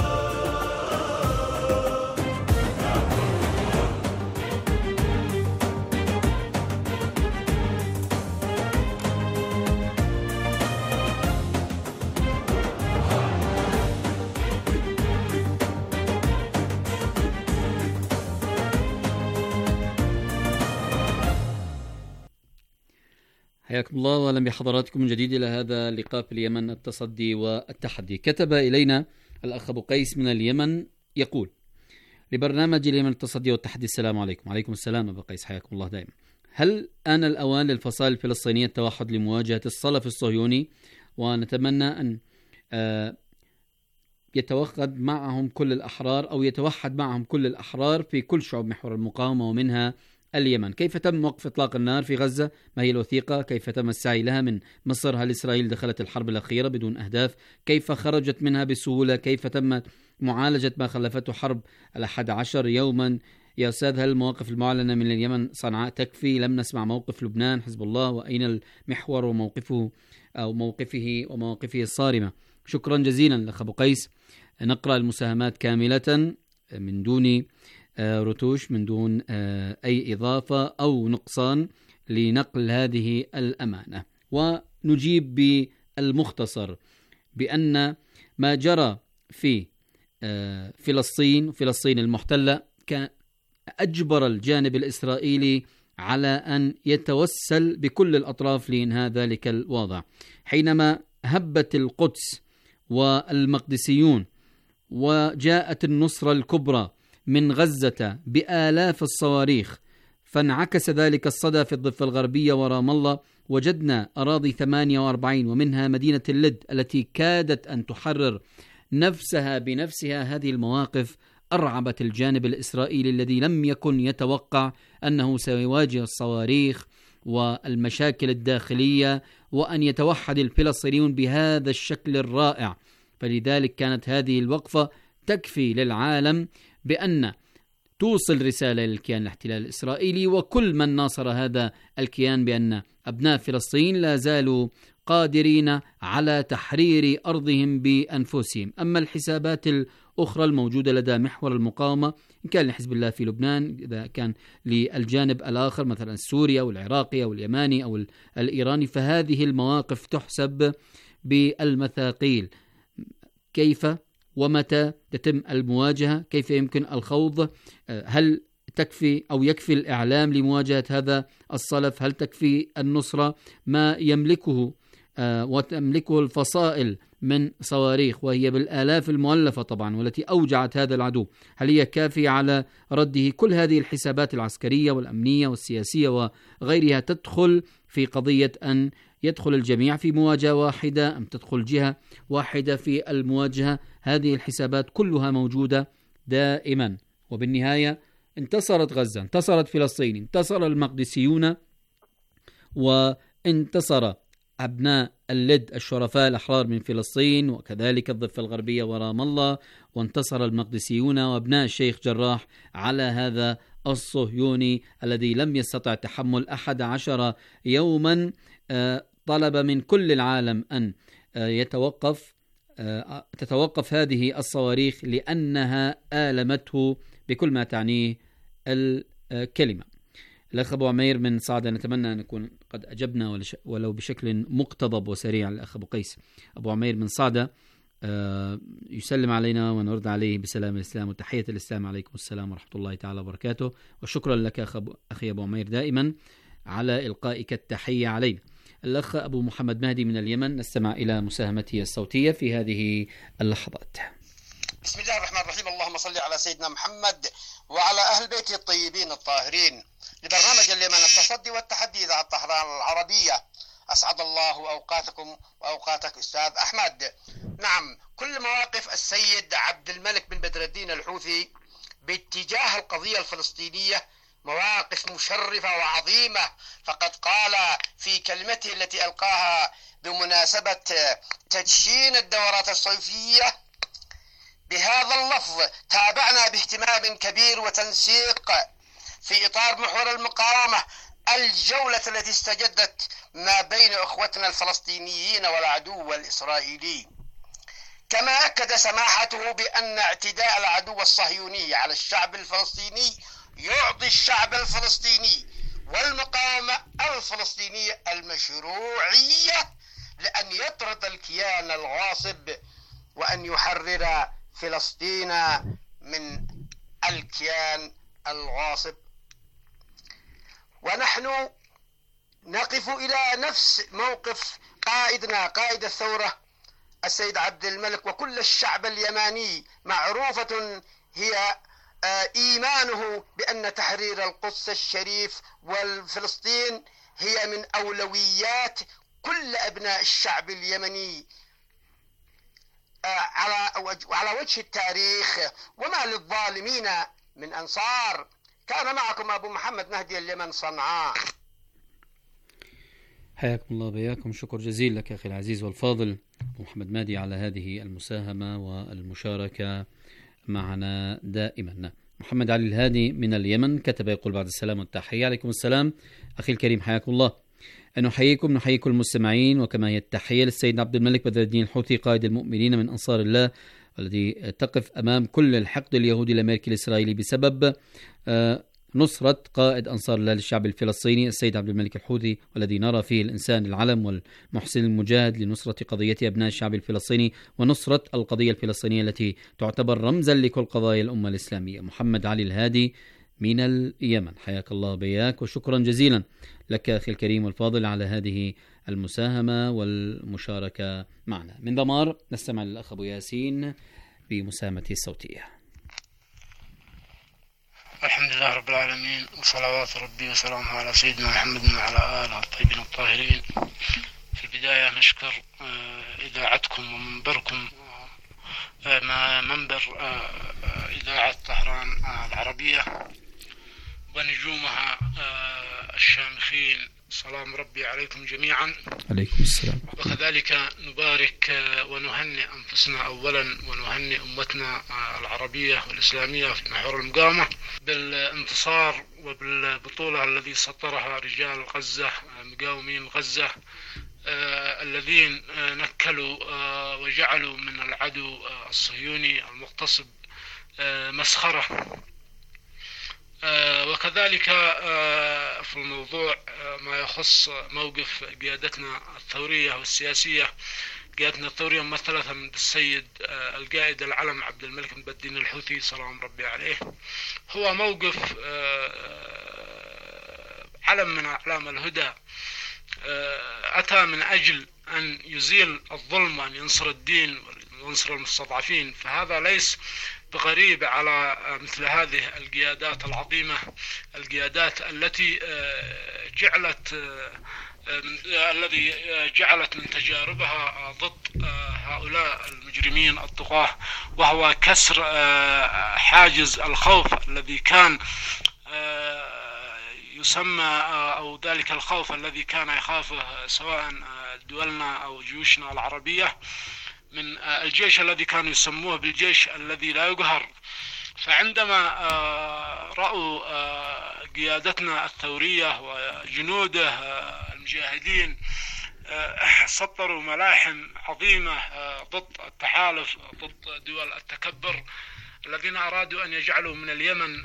حياكم الله واهلا بحضراتكم من جديد الى هذا اللقاء في اليمن التصدي والتحدي. كتب الينا الاخ ابو قيس من اليمن يقول لبرنامج اليمن التصدي والتحدي: السلام عليكم. وعليكم السلام ابو قيس، حياكم الله دائما. هل آن الأوان للفصائل الفلسطينية التوحد لمواجهة الصلف الصهيوني؟ ونتمنى أن يتوحد معهم كل الأحرار أو يتوحد معهم كل الأحرار في كل شعوب محور المقاومة ومنها اليمن. كيف تم وقف إطلاق النار في غزة؟ ما هي الوثيقة؟ كيف تم السعي لها من مصر؟ هل إسرائيل دخلت الحرب الأخيرة بدون أهداف؟ كيف خرجت منها بسهولة؟ كيف تم معالجة ما خلفته حرب الأحد عشر يوما؟ يا أستاذ، هل المواقف المعلنة من اليمن صنعاء تكفي؟ لم نسمع موقف لبنان حزب الله، وأين المحور وموقفه أو موقفه ومواقفه الصارمة؟ شكرا جزيلا لأخ أبو قيس. نقرأ المساهمات كاملة من دون رتوش، من دون أي إضافة أو نقصان لنقل هذه الأمانة، ونجيب بالمختصر بأن ما جرى في فلسطين فلسطين المحتلة كان أجبر الجانب الإسرائيلي على أن يتوسل بكل الأطراف لإنهاء ذلك الوضع. حينما هبت القدس والمقدسيون وجاءت النصرة الكبرى من غزة بآلاف الصواريخ، فانعكس ذلك الصدى في الضفة الغربية ورام الله، وجدنا أراضي ثمانية وأربعين ومنها مدينة اللد التي كادت أن تحرر نفسها بنفسها. هذه المواقف أرعبت الجانب الإسرائيلي الذي لم يكن يتوقع أنه سيواجه الصواريخ والمشاكل الداخلية وأن يتوحد الفلسطينيون بهذا الشكل الرائع. فلذلك كانت هذه الوقفة تكفي للعالم بأن توصل رسالة للكيان الاحتلال الإسرائيلي وكل من ناصر هذا الكيان بأن أبناء فلسطين لا زالوا قادرين على تحرير أرضهم بأنفسهم. أما الحسابات الأخرى الموجودة لدى محور المقاومة، إن كان لحزب الله في لبنان، إذا كان للجانب الآخر مثلا السوري أو العراقي أو اليماني أو الإيراني، فهذه المواقف تحسب بالمثاقيل. كيف ومتى تتم المواجهة؟ كيف يمكن الخوض؟ هل تكفي أو يكفي الإعلام لمواجهة هذا الصلف؟ هل تكفي النصرة ما يملكه آه وتملكه الفصائل من صواريخ وهي بالآلاف المؤلفة طبعا والتي أوجعت هذا العدو؟ هل هي كافية على رده؟ كل هذه الحسابات العسكرية والأمنية والسياسية وغيرها تدخل في قضية أن يدخل الجميع في مواجهة واحدة أم تدخل جهة واحدة في المواجهة. هذه الحسابات كلها موجودة دائما، وبالنهاية انتصرت غزة، انتصرت فلسطين، انتصر المقدسيون، وانتصر أبناء اللد الشرفاء الأحرار من فلسطين وكذلك الضفة الغربية ورام الله، وانتصر المقدسيون وأبناء الشيخ جراح على هذا الصهيوني الذي لم يستطع تحمل أحد عشر يوما. طلب من كل العالم أن يتوقف تتوقف هذه الصواريخ لأنها آلمته بكل ما تعنيه الكلمة. الأخ أبو عمير من صعدة، نتمنى أن نكون قد أجبنا ولو بشكل مقتضب وسريع. الأخ أبو قيس أبو عمير من صعدة يسلم علينا ونرد عليه بسلام الإسلام وتحية الإسلام. عليكم السلام ورحمة الله تعالى وبركاته، وشكرا لك أخي أبو عمير دائما على إلقائك التحية علينا. الأخ أبو محمد مهدي من اليمن، نستمع إلى مساهمته الصوتية في هذه اللحظات. بسم الله الرحمن الرحيم، اللهم صل على سيدنا محمد وعلى أهل بيته الطيبين الطاهرين. لبرنامج اليمن التصدي والتحدي إذاعة طهران العربية، أسعد الله أوقاتكم وأوقاتك أستاذ أحمد. نعم، كل مواقف السيد عبد الملك بن بدر الدين الحوثي باتجاه القضية الفلسطينية مواقف مشرفة وعظيمة، فقد قال في كلمته التي ألقاها بمناسبة تدشين الدورات الصيفية بهذا اللفظ: تابعنا باهتمام كبير وتنسيق في إطار محور المقاومة الجولة التي استجدت ما بين أخوتنا الفلسطينيين والعدو الإسرائيلي. كما أكد سماحته بأن اعتداء العدو الصهيوني على الشعب الفلسطيني يعطي الشعب الفلسطيني والمقاومة الفلسطينية المشروعية لأن يطرد الكيان الغاصب وأن يحرر فلسطين من الكيان الغاصب. ونحن نقف إلى نفس موقف قائدنا قائد الثورة السيد عبد الملك وكل الشعب اليماني. معروفة هي إيمانه بأن تحرير القدس الشريف والفلسطين هي من أولويات كل أبناء الشعب اليمني على وعلى وجه التاريخ، وما للظالمين من أنصار. كان معكم أبو محمد مهدي اليمن صنعاء. حياكم الله بياكم. شكر جزيل لك أخي العزيز والفاضل أبو محمد مهدي على هذه المساهمة والمشاركة معنا دائما. محمد علي الهادي من اليمن كتب يقول: بعد السلام والتحية. عليكم السلام أخي الكريم، حياكم الله. نحييكم نحيي كل المستمعين، وكما هي التحية للسيد عبد الملك بدر الدين الحوثي قائد المؤمنين من أنصار الله الذي تقف أمام كل الحقد اليهودي الأمريكي الإسرائيلي بسبب نصرة قائد أنصار الله للشعب الفلسطيني السيد عبد الملك الحوثي، والذي نرى فيه الإنسان العلم والمحسن المجاهد لنصرة قضية أبناء الشعب الفلسطيني ونصرة القضية الفلسطينية التي تعتبر رمزا لكل قضايا الأمة الإسلامية. محمد علي الهادي من اليمن، حياك الله بياك، وشكرا جزيلا لك أخي الكريم والفاضل على هذه المساهمة والمشاركة معنا. من دمار نستمع للأخ أبو ياسين بمساهمته الصوتية. الحمد لله رب العالمين، وصلوات ربي وسلامه على سيدنا محمد وعلى آله الطيبين الطاهرين. في البداية نشكر إذاعتكم ومنبركم، منبر إذاعة طهران العربية ونجومها الشامخين، سلام ربي عليكم جميعا. عليكم السلام. وكذلك نبارك ونهنئ أنفسنا أولا ونهنئ أمتنا العربية والإسلامية في محور المقاومة بالانتصار وبالبطولة الذي سطرها رجال غزة مقاومين غزة آه الذين آه نكلوا آه وجعلوا من العدو آه الصهيوني المغتصب آه مسخرة. آه وكذلك آه في الموضوع آه ما يخص موقف قيادتنا الثورية والسياسية. قيادتنا الثورية ممثلة بالسيد آه القائد العلم عبد الملك بن بدر الدين الحوثي سلام ربي عليه. هو موقف آه علم من أعلام الهدى، أتى من أجل أن يزيل الظلم وأن ينصر الدين وينصر المستضعفين. فهذا ليس بغريب على مثل هذه القيادات العظيمة، القيادات التي جعلت الذي جعلت من تجاربها ضد هؤلاء المجرمين الطغاة، وهو كسر حاجز الخوف الذي كان يسمى أو ذلك الخوف الذي كان يخافه سواء دولنا أو جيوشنا العربية من الجيش الذي كانوا يسموه بالجيش الذي لا يقهر. فعندما رأوا قيادتنا الثورية وجنوده المجاهدين سطروا ملاحم عظيمة ضد التحالف، ضد دول التكبر الذين أرادوا أن يجعلوا من اليمن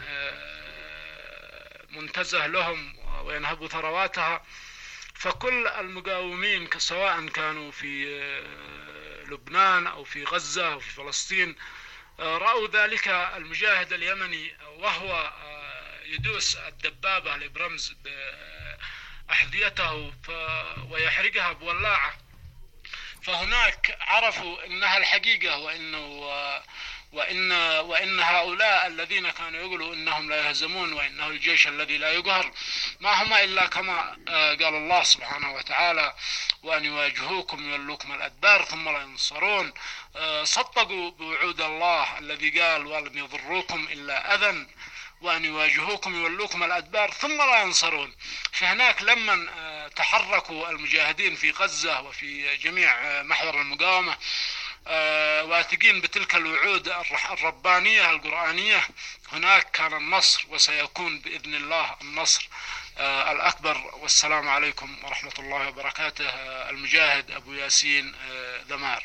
منتزه لهم وينهبوا ثرواتها، فكل المقاومين سواء كانوا في لبنان أو في غزة أو في فلسطين رأوا ذلك المجاهد اليمني وهو يدوس الدبابة لبرمز بأحذيته ويحرقها بولاعة، فهناك عرفوا إنها الحقيقة، وإنه وإن وإن هؤلاء الذين كانوا يقولوا إنهم لا يهزمون وإنه الجيش الذي لا يقهر ما هم إلا كما قال الله سبحانه وتعالى: وأن يواجهوكم يولوكم الأدبار ثم لا ينصرون. صدقوا بوعود الله الذي قال: ولن يضروكم إلا أذى، وأن يواجهوكم يولوكم الأدبار ثم لا ينصرون. فهناك لما تحركوا المجاهدين في غزة وفي جميع محور المقاومة واثقين بتلك الوعود الربانية القرآنية، هناك كان النصر وسيكون بإذن الله النصر الأكبر. والسلام عليكم ورحمة الله وبركاته. المجاهد أبو ياسين دمار.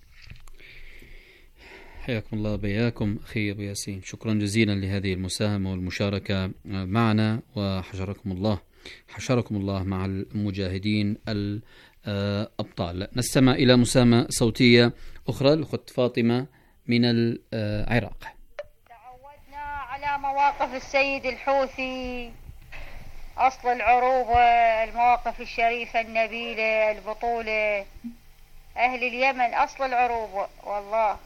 حياكم الله بياكم أخي أبو ياسين، شكرا جزيلا لهذه المساهمة والمشاركة معنا، وحشركم الله حشركم الله مع المجاهدين الأبطال. نستمع إلى مساهمة صوتية أخرى لأخت فاطمة من العراق. تعودنا على مواقف السيد الحوثي، أصل العروبة، المواقف الشريفة النبيلة، البطولة. أهل اليمن أصل العروبة، والله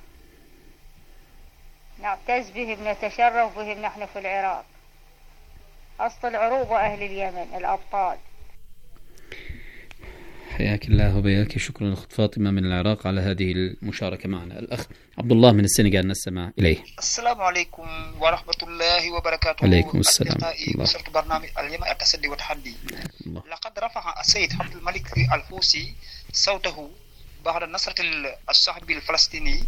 نعتز بهم، نتشرف بهم نحن في العراق. أصل العروبة أهل اليمن الأبطال. حياك الله وبياك. شكرا لأخت فاطمة من العراق على هذه المشاركة معنا. الأخ عبد الله من السنغال نستمع إليه. السلام عليكم ورحمة الله وبركاته. عليكم السلام. وصلت برنامج اليوم التصدي والتحدي. لقد رفع السيد عبد الملك الحوثي صوته بعد نصرة الشعب الفلسطيني